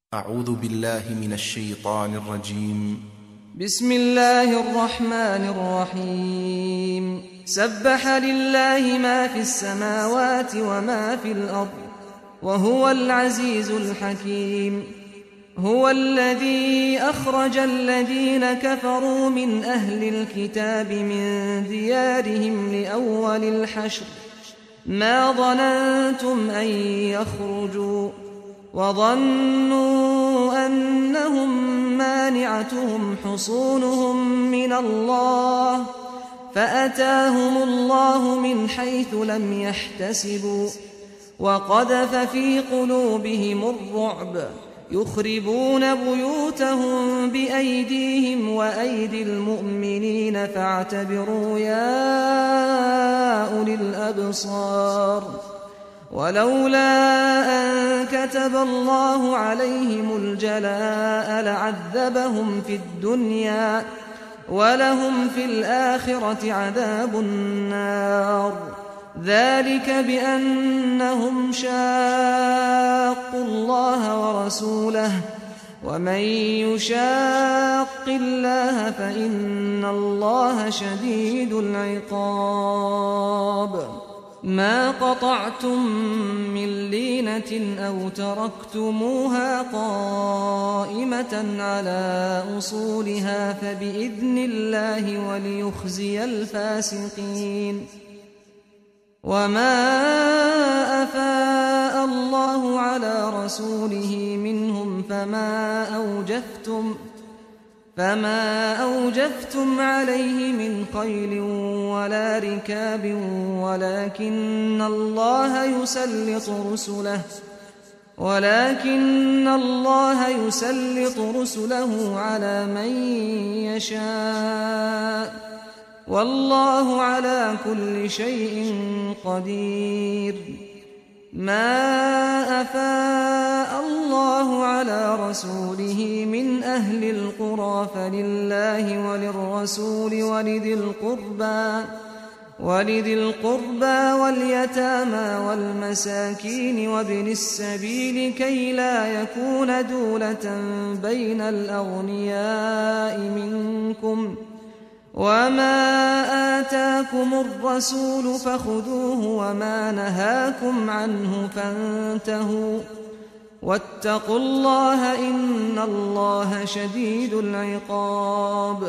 أعوذ بالله من الشيطان الرجيم. بسم الله الرحمن الرحيم. سبح لله ما في السماوات وما في الأرض وهو العزيز الحكيم. هو الذي أخرج الذين كفروا من أهل الكتاب من ديارهم لأول الحشر ما ظننتم أن يخرجوا وظنوا أنهم مانعتهم حصونهم من الله فأتاهم الله من حيث لم يحتسبوا وقذف في قلوبهم الرعب يخربون بيوتهم بأيديهم وأيدي المؤمنين فاعتبروا يا أولي الأبصار. ولولا أن كتب الله عليهم الجلاء لعذبهم في الدنيا ولهم في الآخرة عذاب النار. ذلك بأنهم شاقوا الله ورسوله ومن يشاق الله فإن الله شديد العقاب. ما قطعتم من لينة أو تركتموها قائمة على أصولها فبإذن الله وليخزي الفاسقين. وما أفاء الله على رسوله منهم فما أوجفتم عليه من خيل ولا ركاب ولكن الله يسلط رسله على من يشاء والله على كل شيء قدير. ما أفاء الله على رسوله من أهل القرى فلله وللرسول ولذي القربى واليتامى والمساكين وابن السبيل كي لا يكون دولة بين الأغنياء منكم. وما آتاكم الرسول فخذوه وما نهاكم عنه فانتهوا واتقوا الله إن الله شديد العقاب.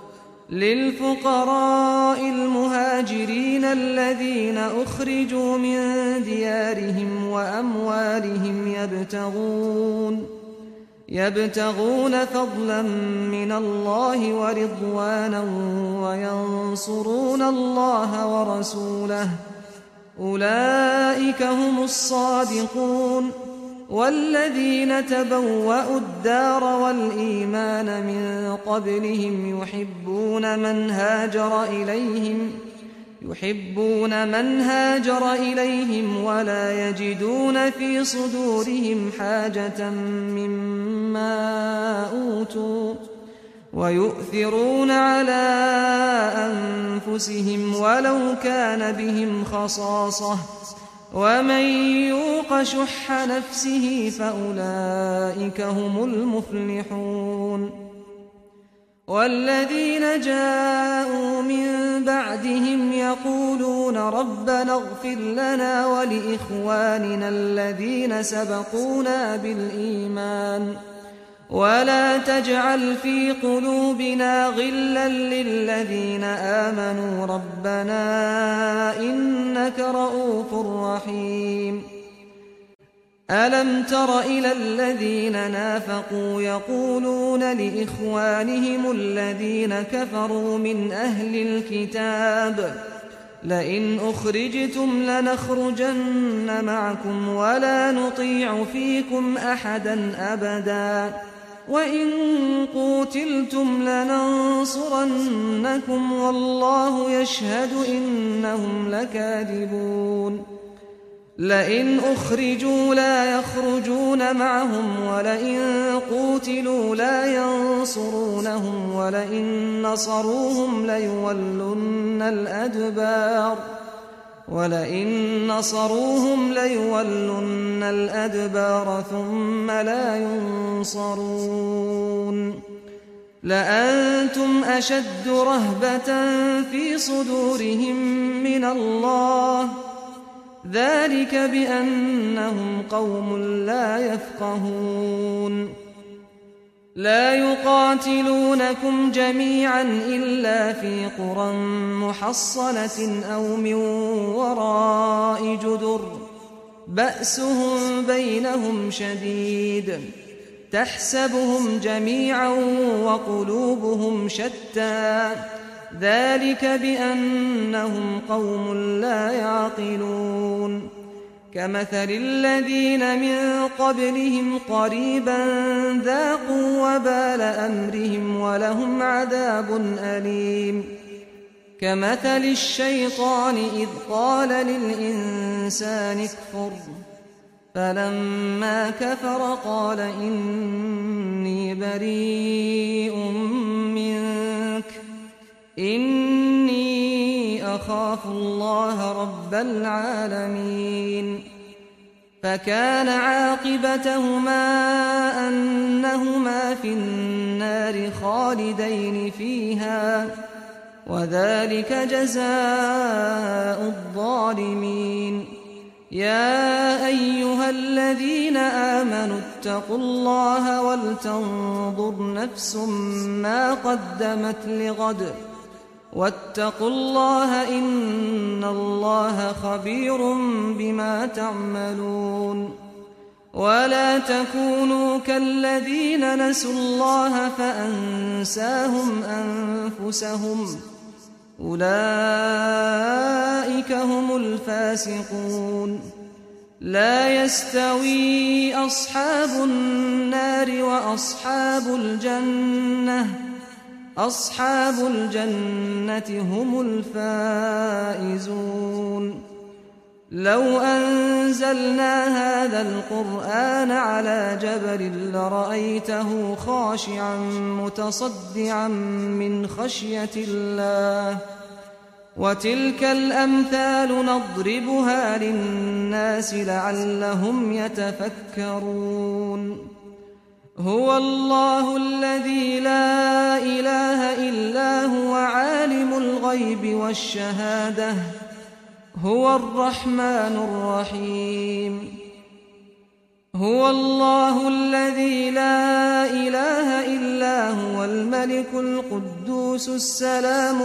للفقراء المهاجرين الذين أخرجوا من ديارهم وأموالهم يبتغون فضلا من الله ورضوانا وينصرون الله ورسوله أولئك هم الصادقون. والذين تبوأوا الدار والإيمان من قبلهم يحبون من هاجر إليهم ولا يجدون في صدورهم حاجة مما أوتوا ويؤثرون على أنفسهم ولو كان بهم خصاصة ومن يوق شح نفسه فأولئك هم المفلحون. والذين جاءوا من بعدهم يقولون ربنا اغفر لنا ولإخواننا الذين سبقونا بالإيمان ولا تجعل في قلوبنا غلا للذين آمنوا ربنا إنك رؤوف رحيم. ألم تر إلى الذين نافقوا يقولون لإخوانهم الذين كفروا من أهل الكتاب لئن أخرجتم لنخرجن معكم ولا نطيع فيكم أحدا أبدا وإن قوتلتم لننصرنكم والله يشهد إنهم لكاذبون. لئن أخرجوا لا يخرجون معهم ولئن قوتلوا لا ينصرونهم ولئن نصروهم ليولن الأدبار ولئن نصروهم ليولن الأدبار ثم لا ينصرون لأنتم أشد رهبة في صدورهم من الله ذلك بأنهم قوم لا يفقهون لا يقاتلونكم جميعا إلا في قرى محصنة أو من وراء جدر بأسهم بينهم شديد تحسبهم جميعا وقلوبهم شتى ذلك بأنهم قوم لا يعقلون كمثل الذين من قبلهم قريبا ذاقوا وبال أمرهم ولهم عذاب أليم كمثل الشيطان إذ قال للإنسان اكفر فلما كفر قال إني بريء منك إني أخاف الله رب العالمين فكان عاقبتهما أنهما في النار خالدين فيها وذلك جزاء الظالمين يا أيها الذين آمنوا اتقوا الله ولتنظر نفس ما قدمت لغد واتقوا الله إن الله خبير بما تعملون ولا تكونوا كالذين نسوا الله فأنساهم أنفسهم أولئك هم الفاسقون لا يستوي أصحاب النار وأصحاب الجنة هم الفائزون لو أنزلنا هذا القرآن على جبل لرأيته خاشعا متصدعا من خشية الله وتلك الأمثال نضربها للناس لعلهم يتفكرون هو الله الذي لا إله إلا هو عالم الغيب والشهادة هو الرحمن الرحيم هو الله الذي لا إله إلا هو الملك القدوس السلام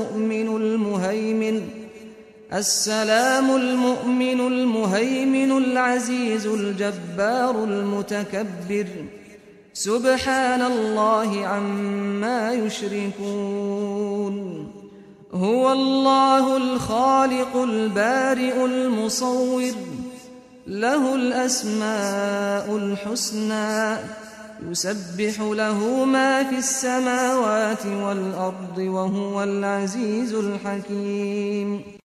المؤمن المهيمن العزيز الجبار المتكبر سبحان الله عما يشركون هو الله الخالق البارئ المصور له الأسماء الحسنى يسبح له ما في السماوات والأرض وهو العزيز الحكيم